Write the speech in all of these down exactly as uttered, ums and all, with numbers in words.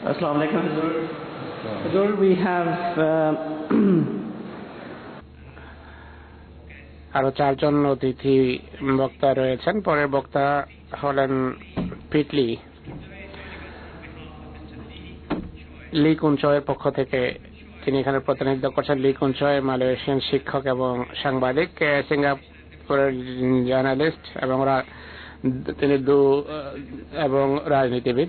Assalamu alaikum, Hazur. Hazur, we have আরো চারজন অতিথি বক্তা রয়েছেন। পরের বক্তা হলেন পিটলি লি কুনচয়ের পক্ষ থেকে। তিনি এখানে প্রতিনিধিত্ব করছেন। লি কুনচয় মালয়েশিয়ান শিক্ষক এবং সাংবাদিক, সিঙ্গাপুরের জার্নালিস্ট এবং তিনি দু এবং রাজনীতিবিদ।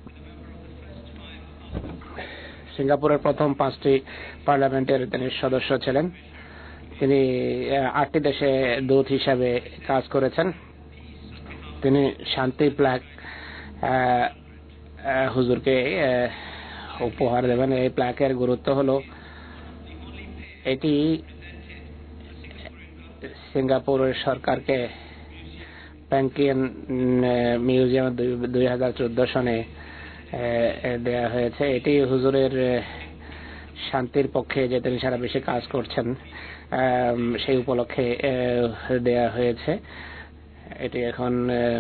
সিঙ্গাপুরের প্রথম পাঁচটি পার্লামেন্টের তিনি সদস্য ছিলেন। তিনি আটটি দেশে দূত হিসাবে কাজ করেছেন। তিনি শান্তি প্লাক হুজুরকে উপহার দেবেন। এই প্লাকের গুরুত্ব হলো এটি সিঙ্গাপুরের সরকারকে প্যাংকিয়ান মিউজিয়াম দুই হাজার চোদ্দ সনে দেয়া হয়েছে। এটি হুজুরের শান্তির পক্ষে যে তিনি সারা বিশ্বে কাজ করছেন সেই উপলক্ষে দেয়া হয়েছে। এটি এখন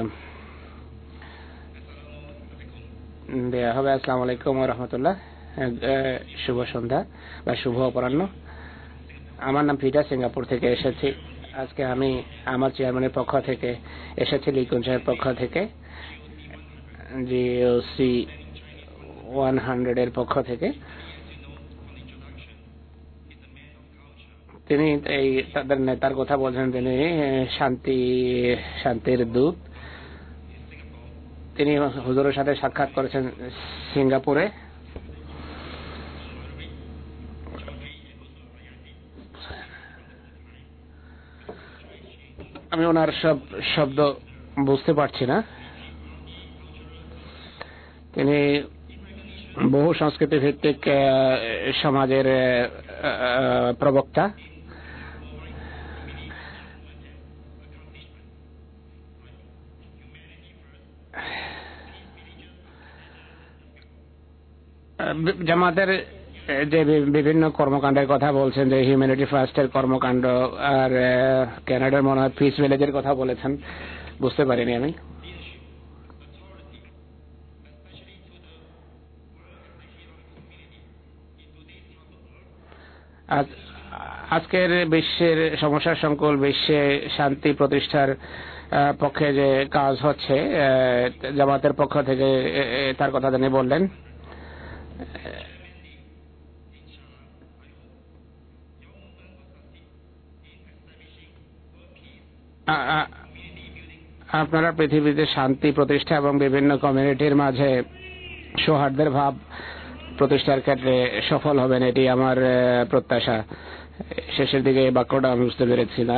দেয়া হবে। আসসালামু আলাইকুম ওয়া রাহমাতুল্লাহ। শুভ সন্ধ্যা বা শুভ অপরাহ্ন। আমার নাম পিটার, সিঙ্গাপুর থেকে এসেছি। আজকে আমি আমার চেয়ারম্যানের পক্ষ থেকে এসেছি, লি কুনচয়ের পক্ষ থেকে, জিওসি ওয়ান হান্ড্রেড এর পক্ষ থেকে। তিনি এই তাদের নেতার কথা বলছেন, তিনি শান্তি শান্তির দূত। তিনি হুজুরের সাথে সাক্ষাৎ করেছেন সিঙ্গাপুরে। আমি ওনার সব শব্দ বুঝতে পারছি না। তিনি বহু সংস্কৃতি ভিত্তিক সমাজের প্রবক্তা। জামাতের যে বিভিন্ন কর্মকাণ্ডের কথা বলছেন, যে হিউম্যানিটি ফার্স্টের কর্মকাণ্ড, আর কানাডার মনে হয় পিস ভিলেজের কথা বলেছেন, বুঝতে পারিনি আমি। আজকের বিশ্বের সমস্যা সংকুল বিশ্বে শান্তি প্রতিষ্ঠার পক্ষে যে কাজ হচ্ছে, জামাতের পক্ষ থেকে তার কথা তিনি বললেন। আপনারা পৃথিবীতে শান্তি প্রতিষ্ঠা এবং বিভিন্ন কমিউনিটির মাঝে সৌহার্দ্যের ভাব প্রতিষ্ঠার ক্ষেত্রে সফল হবেন, এটি আমার প্রত্যাশা। শেষের দিকে এই বাক্যটা আমি বুঝতে পেরেছি না।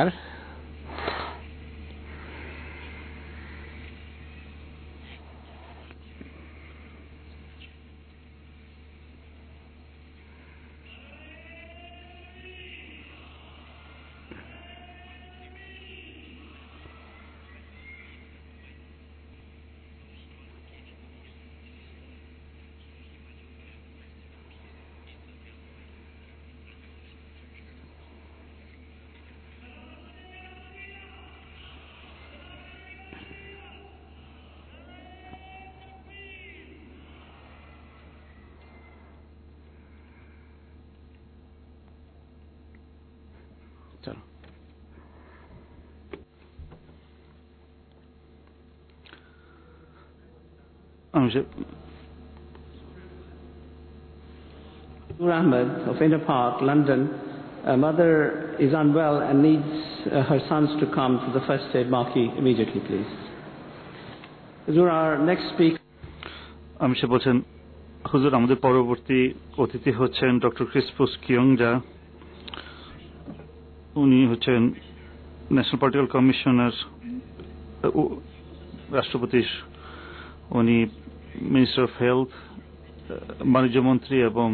Nur Ahmed of Inter Park, London. A mother is unwell and needs uh, her sons to come to the first aid marquee immediately, please. Hazur, our next speaker. আমি সে বলছেন, হুজুর, আমাদের পরবর্তী অতিথি হচ্ছেন ডক্টর ক্রিসপুস কিয়ংজা। উনি হচ্ছেন ন্যাশনাল পলিটিক্যাল কমিশনার, রাষ্ট্রপতির উনি মিনিস্টার অফ হেলথ, বাণিজ্য মন্ত্রী এবং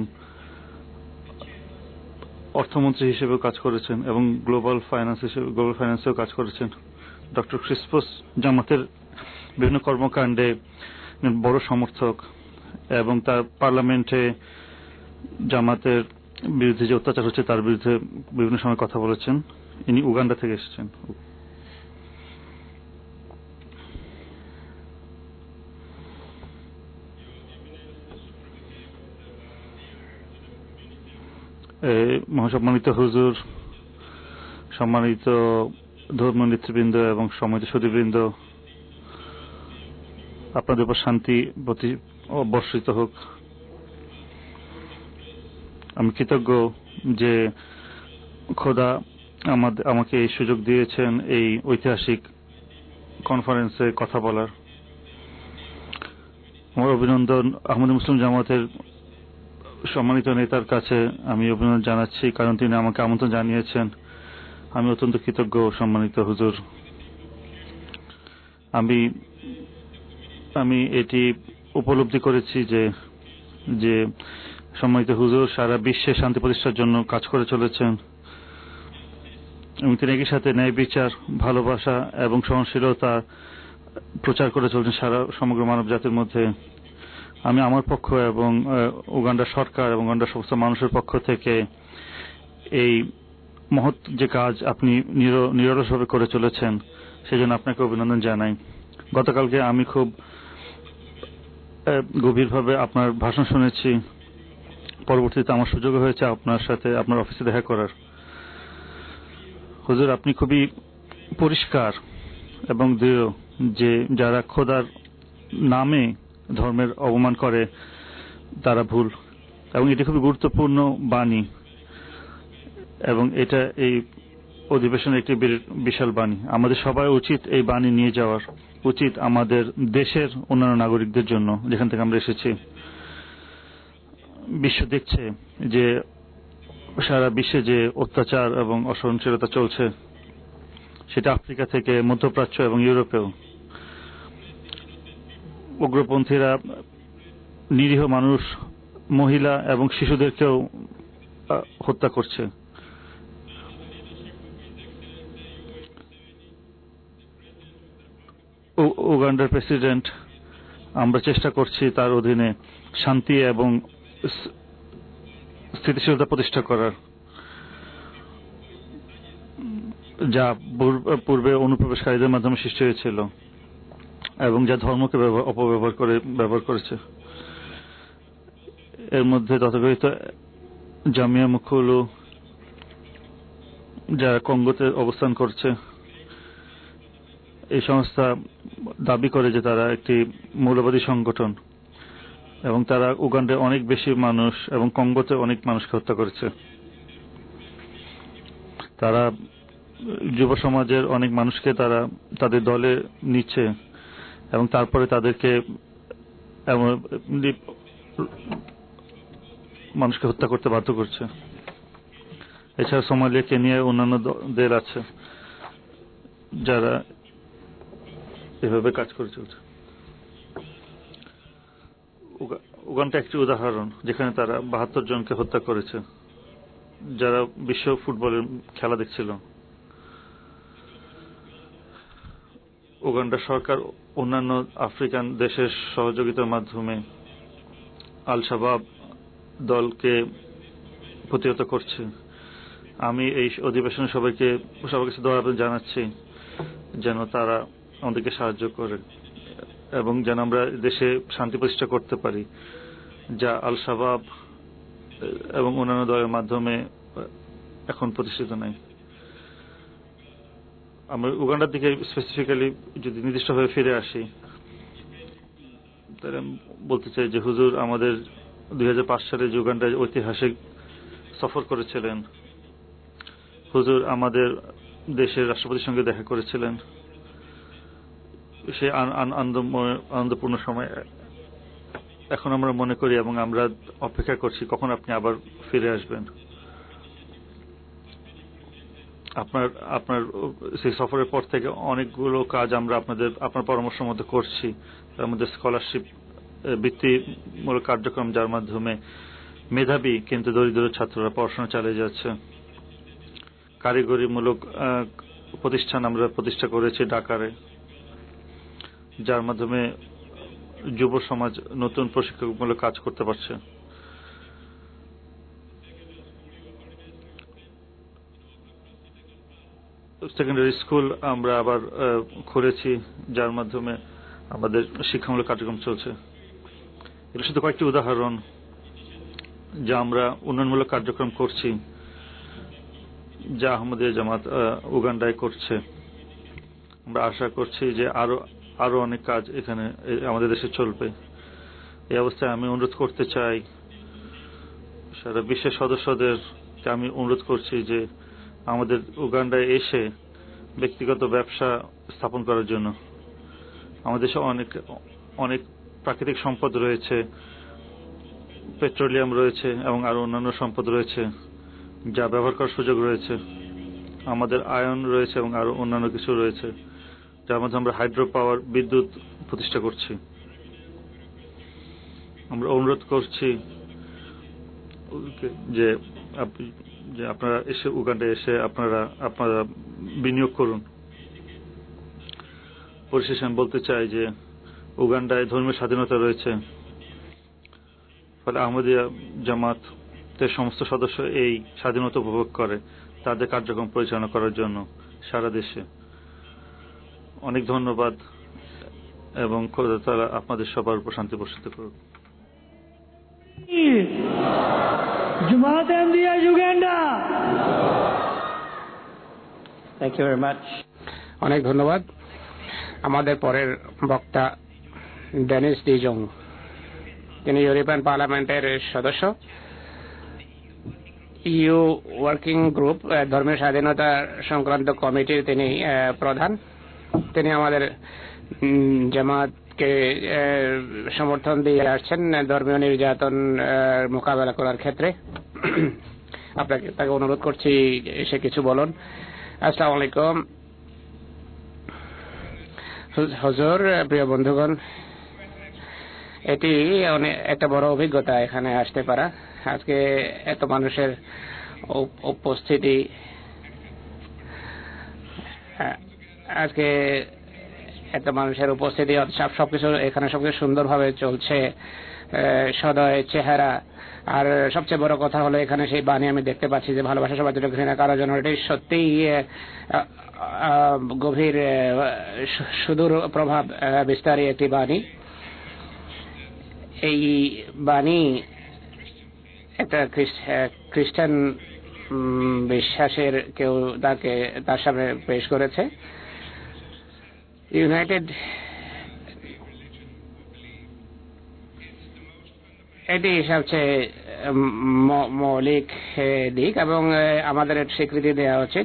অর্থমন্ত্রী হিসেবেও কাজ করেছেন এবং গ্লোবাল ফাইন্যান্স হিসেবে গ্লোবাল ফাইন্যান্সেও কাজ করেছেন। ডক্টর ক্রিসপুস জামাতের বিভিন্ন কর্মকাণ্ডে বড় সমর্থক এবং তার পার্লামেন্টে জামাতের বিরুদ্ধে যে অত্যাচার হচ্ছে তার বিরুদ্ধে বিভিন্ন সময় কথা বলেছেন। ইনি উগান্ডা থেকে এসেছেন। মহাসম্মানিত হুজুর, সম্মানিত ধর্মীয় নেতৃবৃন্দ এবং সম্মানিত সুধীবৃন্দ, আপনাদের উপর শান্তি বর্ষিত হোক। আমি কৃতজ্ঞ যে খোদা আমাদের আমাকে এই সুযোগ দিয়েছেন এই ঐতিহাসিক কনফারেন্সে কথা বলার। আমার অভিনন্দন আহমদী মুসলিম জামাতের সম্মানিত নেতার কাছে আমি অভিনন্দন জানাচ্ছি, কারণ তিনি আমাকে আমন্ত্রণ জানিয়েছেন। আমি অত্যন্ত কৃতজ্ঞ সম্মানিত হুজুর। আমি আমি এটি উপলব্ধি করেছি যে যে সম্মানিত হুজুর সারা বিশ্বে শান্তি প্রতিষ্ঠার জন্য কাজ করে চলেছেন এবং তিনি একই সাথে ন্যায় বিচার, ভালোবাসা এবং সহনশীলতা প্রচার করে চলছেন সারা সমগ্র মানব জাতির মধ্যে। আমি আমার পক্ষ এবং উগান্ডা সরকার এবং উগান্ডার সমস্ত মানুষের পক্ষ থেকে এই মহৎ যে কাজ আপনি নিরলসভাবে করে চলেছেন সেজন্য আপনাকে অভিনন্দন জানাই। গতকালকে আমি খুব গভীরভাবে আপনার ভাষণ শুনেছি। পরবর্তীতে আমার সুযোগ হয়েছে আপনার সাথে আপনার অফিসে দেখা করার। হুজুর, আপনি খুবই পরিষ্কার এবং দৃঢ় যে যারা খোদার নামে ধর্মের অবমান করে তারা ভুল, এবং এটি খুবই গুরুত্বপূর্ণ বাণী এবং এটা এই অধিবেশনের একটি বিশাল বাণী। আমাদের সবাই উচিত এই বাণী নিয়ে যাওয়ার, উচিত আমাদের দেশের অন্যান্য নাগরিকদের জন্য যেখান থেকে আমরা এসেছি। বিশ্ব দেখছে যে সারা বিশ্বে যে অত্যাচার এবং অসহনশীলতা চলছে, সেটা আফ্রিকা থেকে মধ্যপ্রাচ্য এবং ইউরোপেও। উগ্রপন্থীরা নিরীহ মানুষ, মহিলা এবং শিশুদেরকেও হত্যা করছে। উগান্ডার প্রেসিডেন্ট, আমরা চেষ্টা করছি তার অধীনে শান্তি এবং স্থিতিশীলতা প্রতিষ্ঠা করার, যা পূর্বে অনুপ্রবেশকারীদের মাধ্যমে সৃষ্টি হয়েছিল এবং যা ধর্মকে অপব্যবহার করে ব্যবহার করেছে। এর মধ্যে তথাকথিত জামিয়া মুখলু, যারা কঙ্গোতে অবস্থান করছে, এই সংস্থা দাবি করে যে তারা একটি মৌলবাদী সংগঠন এবং তারা উগান্ডায় অনেক বেশি মানুষ এবং কঙ্গোতে অনেক মানুষকে হত্যা করেছে। তারা যুব সমাজের অনেক মানুষকে তারা তাদের দলে নিচ্ছে এবং তারপরে তাদেরকে মানুষকে হত্যা করতে বাধ্য করছে। এছাড়া সোমালিয়া, কেনিয়া, অন্যান্য দেশ আছে যারা এভাবে কাজ করে চলছে। উগান্ডা একটি উদাহরণ যেখানে তারা বাহাত্তর জনকে হত্যা করেছে যারা বিশ্ব ফুটবলের খেলা দেখছিল। উগান্ডা সরকার অন্যান্য আফ্রিকান দেশের সহযোগিতার মাধ্যমে আল শাবাব দলকে প্রতিহত করছে। আমি এই অধিবেশনে সবাইকে সবার কাছে দোয়া জানাচ্ছি যেন তারা আমাদেরকে সাহায্য করে এবং যেন আমরা দেশে শান্তি প্রতিষ্ঠা করতে পারি, যা আল শাবাব এবং অন্যান্য দলের মাধ্যমে এখন প্রতিষ্ঠিত নাই। আমরা উগান্ডার দিকে স্পেসিফিক্যালি যদি নির্দিষ্টভাবে ফিরে আসি, তাহলে বলতে চাই যে হুজুর আমাদের দুই হাজার পাঁচ সালে উগান্ডায় ঐতিহাসিক সফর করেছিলেন। হুজুর আমাদের দেশের রাষ্ট্রপতির সঙ্গে দেখা করেছিলেন। সে আনন্দপূর্ণ সময় এখন আমরা মনে করি এবং আমরা অপেক্ষা করছি কখন আপনি আবার ফিরে আসবেন। আপনার আপনার সেই সফরের পর থেকে অনেকগুলো কাজ আমরা আপনাদের আপনার পরামর্শ মতো করছি। তার মধ্যে স্কলারশিপ বৃত্তিমূলক কার্যক্রম, যার মাধ্যমে মেধাবী কিন্তু দরিদ্র ছাত্ররা পড়াশোনা চালিয়ে যাচ্ছে। কারিগরিমূলক প্রতিষ্ঠান আমরা প্রতিষ্ঠা করেছি ঢাকারে, যার মাধ্যমে যুব সমাজ নতুন প্রশিক্ষণমূলক কাজ করতে পারছে। সেকেন্ডারি স্কুল আমরা আবার খুলেছি, যার মাধ্যমে আমাদের শিক্ষামূলক কার্যক্রম চলছে। এটা শুধু কয়েকটি উদাহরণ। যে আমরা উন্নয়নমূলক কার্যক্রম করছি, যা আহমদিয়া জামাত উগান্ডায় করছে, আমরা আশা করছি যে আরো আরো অনেক কাজ এখানে আমাদের দেশে চলবে। এই অবস্থায় আমি অনুরোধ করতে চাই সারা বিশ্বের সদস্যদেরকে আমি অনুরোধ করছি যে আমাদের উগান্ডায় এসে ব্যক্তিগত ব্যবসা স্থাপন করার জন্য। আমাদের দেশে অনেক অনেক প্রাকৃতিক সম্পদ রয়েছে, পেট্রোলিয়াম রয়েছে এবং আরো অন্যান্য সম্পদ রয়েছে যা ব্যবহার করার সুযোগ রয়েছে। আমাদের আয়ন রয়েছে এবং আরো অন্যান্য কিছু রয়েছে যার মধ্যে আমরা হাইড্রো পাওয়ার বিদ্যুৎ প্রতিষ্ঠা করছি। আমরা অনুরোধ করছি যে যে আপনারা এসে উগান্ডায় এসে আপনারা আপনারা বিনিয়োগ করুন। পরিশেষে আমি বলতে চাই যে উগান্ডায় ধর্মীয় স্বাধীনতা রয়েছে, ফলে আহমদিয়া জামাতের সমস্ত সদস্য এই স্বাধীনতা উপভোগ করে তাদের কার্যক্রম পরিচালনা করার জন্য সারা দেশে। অনেক ধন্যবাদ এবং খোদা তাআলা আপনাদের সবার উপর শান্তি বর্ষিত করুন। Jamaat Ahmadiyya Uganda. Thank you very much. অনেক ধন্যবাদ। আমাদের পরের বক্তা ডেনিস ডি জং, তিনি ইউরোপিয়ান পার্লামেন্টের সদস্য, ইউ ওয়ার্কিং গ্রুপ ধর্মীয় স্বাধীনতা সংক্রান্ত কমিটির তিনি প্রধান। তিনি আমাদের জামাতকে সমর্থন দিয়ে আসছেন ধর্মীয় নির্যাতন মোকাবেলা করার ক্ষেত্রে। আপনাকে তাকে অনুরোধ করছি এসে কিছু বলুন। আসসালামু আলাইকুম হুজুর, প্রিয় বন্ধুগণ, এটি অনেক একটা বড় অভিজ্ঞতা এখানে আসতে পারা। আজকে এত মানুষের উপস্থিতি, আজকে এত মানুষের উপস্থিতি, সবকিছু এখানে সবকিছু সুন্দরভাবে চলছে, সদয় চেহারা। আর সবচেয়ে বড় কথা হলো এখানে সেই বাণী আমি দেখতে পাচ্ছি যে ভালোবাসা সবার জন্য, ঘৃণা কারোর জন্য। এটি সত্যিই গভীর সুদূর প্রভাব বিস্তারী একটি বাণী। এই বাণী একটা খ্রিস্টান বিশ্বাসের কেউ তাকে তার সামনে পেশ করেছে। ইউনাইটেড এটি সবচেয়ে মৌলিক দিক এবং আমাদের স্বীকৃতি দেওয়া উচিত।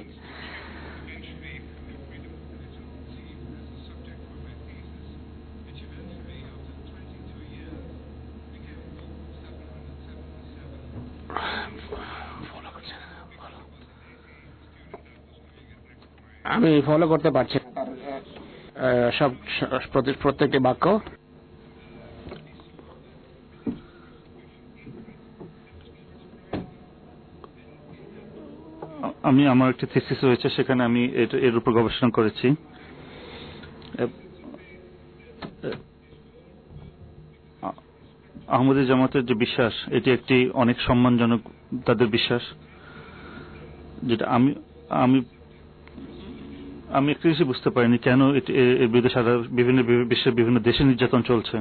আমি ফলো করতে পারছি সব প্রত্যেকটি বাক্য। আমি আমার একটি থিসিস রয়েছে, সেখানে আমি এর উপর গবেষণা করেছি। আহমদিয়া জামাতের যে বিশ্বাস, এটি একটি অনেক সম্মানজনক তাদের বিশ্বাস, যেটা আমি আমি আমি একটু বেশি বুঝতে পারিনি কেন এর বিরুদ্ধে সারা বিভিন্ন বিশ্বের বিভিন্ন দেশে নির্যাতন চলছে।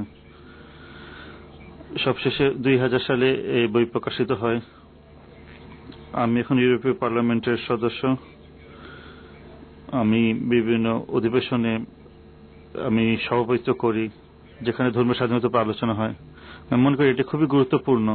সবশেষে দুই হাজার সালে এই বই প্রকাশিত হয়। আমি এখন ইউরোপীয় পার্লামেন্টের সদস্য। আমি বিভিন্ন অধিবেশনে আমি সভাপতিত্ব করি যেখানে ধর্মীয় স্বাধীনতার উপর আলোচনা হয়। আমি মনে করি এটি খুবই গুরুত্বপূর্ণ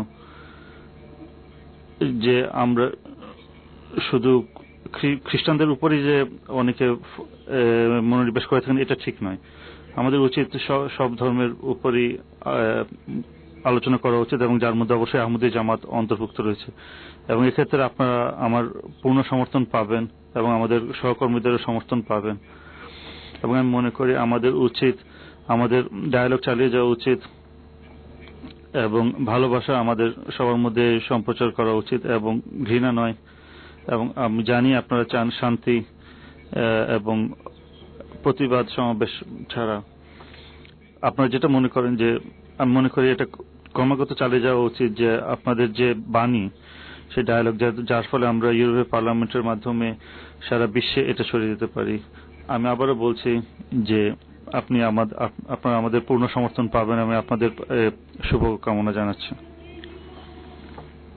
যে আমরা শুধু খ্রিস্টানদের উপরই যে অনেকে মনোনিবেশ করে থাকেন এটা ঠিক নয়। আমাদের উচিত সব ধর্মের উপরই আলোচনা করা উচিত এবং যার মধ্যে অবশ্যই আহমদিয়া জামাত অন্তর্ভুক্ত রয়েছে। এবং এক্ষেত্রে আপনারা আমার পূর্ণ সমর্থন পাবেন এবং আমাদের সহকর্মীদেরও সমর্থন পাবেন। এবং আমি মনে করি আমাদের উচিত আমাদের ডায়ালগ চালিয়ে যাওয়া উচিত এবং ভালোবাসা আমাদের সবার মধ্যে সম্প্রচার করা উচিত এবং ঘৃণা নয়। এবং আমি জানি আপনারা চান শান্তি এবং প্রতিবাদ সমাবেশ ছাড়া। আপনারা যেটা মনে করেন, যে আমি মনে করি এটা ক্রমাগত চালিয়ে যাওয়া উচিত, যে আপনাদের যে বাণী সেই ডায়ালগ, যার ফলে আমরা ইউরোপীয় পার্লামেন্টের মাধ্যমে সারা বিশ্বে এটা ছড়িয়ে দিতে পারি। আমি আবারও বলছি যে আপনি আমাদের আপনারা আমাদের পূর্ণ সমর্থন পাবেন। আমি আপনাদের শুভকামনা জানাচ্ছি।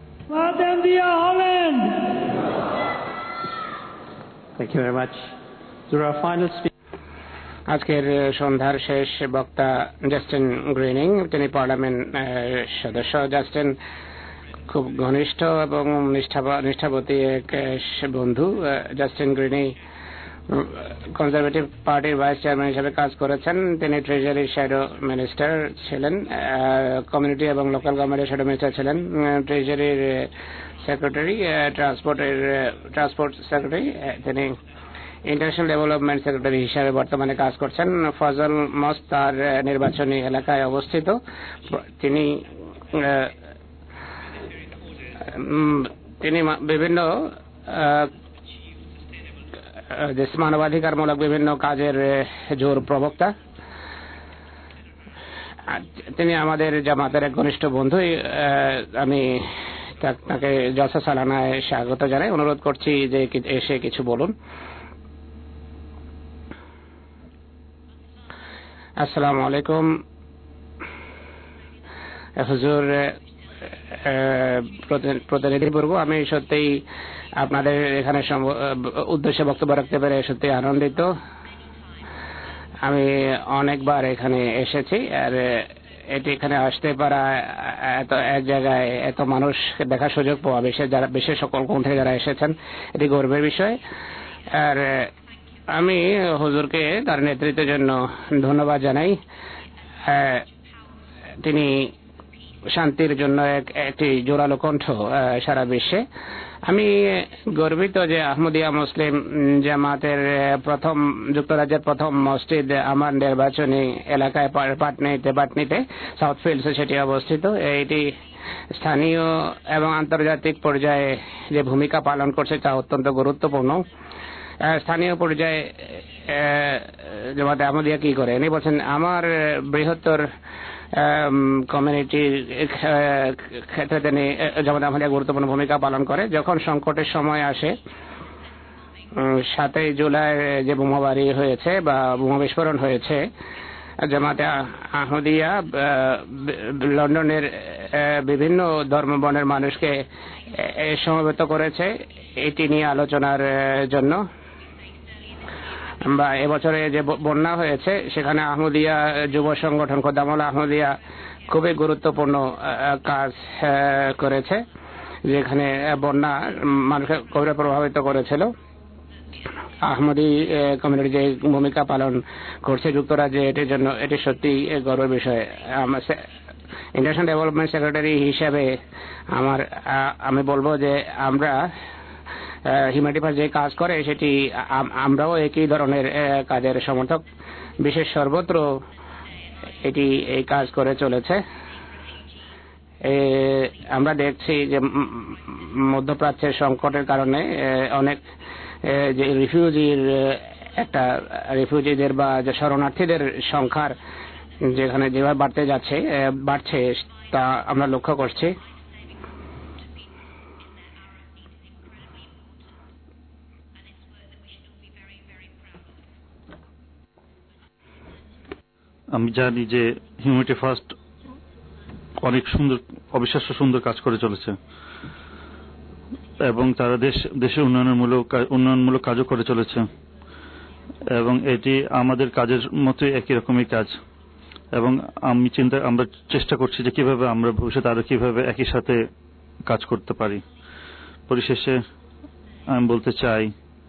Ahmadiyya Holland. Thank you very much. To our final speaker. আজকের সন্ধ্যার শেষ বক্তা জাস্টিন গ্রিনিং, তিনি পার্লামেন্ট সদস্য। জাস্টিন খুব ঘনিষ্ঠ এবং নিষ্ঠাবতী এক বন্ধু। জাস্টিন গ্রিনি কনজারভেটিভ পার্টির ভাইস চেয়ারম্যান হিসেবে কাজ করেছেন। তিনি ট্রেজারি শ্যাডো মিনিস্টার ছিলেন, কমিউনিটি এবং লোকাল গভর্নমেন্টের শ্যাডো মিনিস্টার ছিলেন, ট্রেজারির সেক্রেটারি, ট্রান্সপোর্টের ট্রান্সপোর্ট সেক্রেটারি। তিনি ইন্টারন্যাশনাল ডেভেলপমেন্ট সেক্রেটারি হিসাবে বর্তমানে কাজ করছেন। ফজল মস্ত তার নির্বাচনী এলাকায় অবস্থিত। তিনি তিনি বিভিন্ন মানবাধিকারমূলক বিভিন্ন কাজের জোর প্রবক্তা। তিনি আমাদের জামাতের এক ঘনিষ্ঠ বন্ধু। আমি তাকে জলসা সালানায় স্বাগত জানাই। অনুরোধ করছি যে এসে কিছু বলুন। আসসালামু আলাইকুম হুজুর, প্রতিনিধিবর্গ, আমি সত্যিই আপনাদের এখানে উদ্দেশ্যে বক্তব্য রাখতে পেরে সত্যি আনন্দিত। আমি অনেকবার এখানে এসেছি, আর এটি এখানে আসতে পারা, এত এক জায়গায় এত মানুষ দেখার সুযোগ পাওয়া, বিশেষ যারা বিশেষ সকল কোণ থেকে যারা এসেছেন, এটি গর্বের বিষয়। আর আমি হুজুরকে তার নেতৃত্বের জন্য ধন্যবাদ জানাই। তিনি শান্তির জন্য একটি জোরালো কণ্ঠ সারা বিশ্বে। আমি গর্বিত যে আহমদিয়া মুসলিম জামাতের প্রথম যুক্তরাজ্যের প্রথম মসজিদ আমার নির্বাচনী এলাকায় পাটনিতে পাটনিতে সাউথ ফিল্ডসে সেটি অবস্থিত। এটি স্থানীয় এবং আন্তর্জাতিক পর্যায়ে যে ভূমিকা পালন করছে তা অত্যন্ত গুরুত্বপূর্ণ। স্থানীয় পর্যায়ে জামাতে আহমদিয়া কি করে, ইনি বলছেন আমার বৃহত্তর কমিউনিটির ক্ষেত্রে তিনি জামাতে আহমদিয়া গুরুত্বপূর্ণ ভূমিকা পালন করে। যখন সংকটের সময় আসে, সাতই জুলাই যে বোমাবাড়ি হয়েছে বা বোমা বিস্ফোরণ হয়েছে, জামাতে আহমদিয়া লন্ডনের বিভিন্ন ধর্মবর্ণের মানুষকে সমবেত করেছে এটি নিয়ে আলোচনার জন্য। বা এবছরে যে বন্যা হয়েছে সেখানে আহমদিয়া যুব সংগঠন খোদামুল আহমদিয়া খুবই গুরুত্বপূর্ণ কাজ করেছে, যেখানে বন্যা মানুষকে গভীর প্রভাবিত করেছিল। আহমদি কমিউনিটি যে ভূমিকা পালন করছে যুক্তরাজ্যে, এটির জন্য এটি সত্যি গর্বের বিষয়। ইন্টারন্যাশনাল ডেভেলপমেন্ট সেক্রেটারি হিসেবে আমার আমি বলবো যে আমরা হিউম্যানিটি ফার্স্ট যে কাজ করে সেটি আমরাও একই ধরনের কাজের সমর্থক। বিশেষ সর্বত্র এটি এই কাজ করে চলেছে। আমরা দেখছি যে মধ্যপ্রাচ্যের সংকটের কারণে অনেক যে রিফিউজির একটা রিফিউজিদের বা যে শরণার্থীদের সংখ্যার যেখানে যেভাবে বাড়তে যাচ্ছে বাড়ছে তা আমরা লক্ষ্য করছি। আমি জানি যে হিউম্যানিটি ফার্স্ট অনেক সুন্দর, অবিশ্বাস্য সুন্দর কাজ করে চলেছে এবং তারা দেশ দেশের উন্নয়নমূলক উন্নয়নমূলক কাজও করে চলেছে এবং এটি আমাদের কাজের মতোই একই রকমই কাজ। এবং আমি চিন্তা আমরা চেষ্টা করছি যে কিভাবে আমরা ভবিষ্যতে আরো কিভাবে একই সাথে কাজ করতে পারি। পরিশেষে আমি বলতে চাই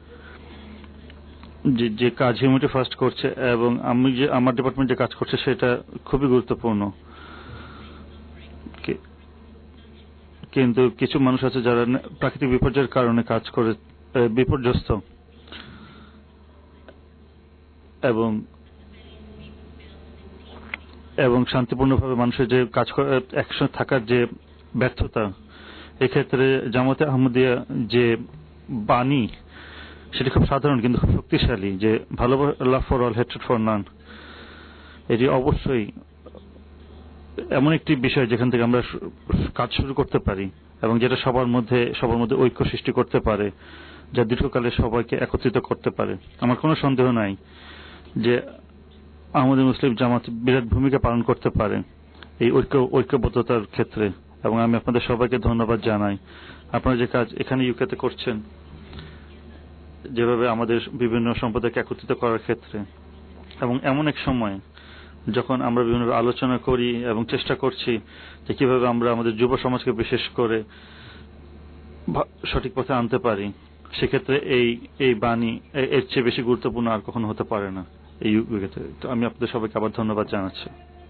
যে যে কাজ হিউম্যানিটি ফার্স্ট করছে এবং আমি যে আমার ডিপার্টমেন্ট যে কাজ করছে সেটা খুবই গুরুত্বপূর্ণ। কিন্তু কিছু মানুষ আছে যারা প্রাকৃতিক বিপর্যয়ের কারণে কাজ করে বিপর্যস্ত এবং এবং শান্তিপূর্ণভাবে মানুষের যে কাজ একসঙ্গে থাকার যে ব্যর্থতা, এক্ষেত্রে জামাতে আহমদিয়া যে বাণী সেটি খুব সাধারণ কিন্তু খুব শক্তিশালী, যে ভালোবাসা love for all, hatred for none. এটি অবশ্যই এমন একটি বিষয় যেখান থেকে আমরা কাজ শুরু করতে পারি এবং যেটা সবার মধ্যে সবার মধ্যে ঐক্য সৃষ্টি করতে পারে, যা দীর্ঘকালে সবাইকে একত্রিত করতে পারে। আমার কোনো সন্দেহ নাই যে আহমদি মুসলিম জামাত বিরাট ভূমিকা পালন করতে পারে এই ঐক্য ঐক্যবদ্ধতার ক্ষেত্রে এবং আমি আপনাদের সবাইকে ধন্যবাদ জানাই। আপনারা যে কাজ এখানে ইউকেতে করছেন, যেভাবে আমাদের বিভিন্ন সম্প্রদায়কে একত্রিত করার ক্ষেত্রে, এবং এমন এক সময় যখন আমরা বিভিন্ন আলোচনা করি এবং চেষ্টা করছি যে কিভাবে আমরা আমাদের যুব সমাজকে বিশেষ করে সঠিক পথে আনতে পারি, সেক্ষেত্রে এই এই বাণী এর চেয়ে বেশি গুরুত্বপূর্ণ আর কখনো হতে পারে না এই ইউকেতে। তো আমি আপনাদের সবাইকে আবার ধন্যবাদ জানাচ্ছি।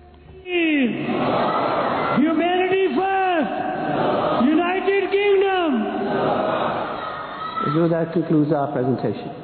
Humanity first, United Kingdom. So that concludes our presentation.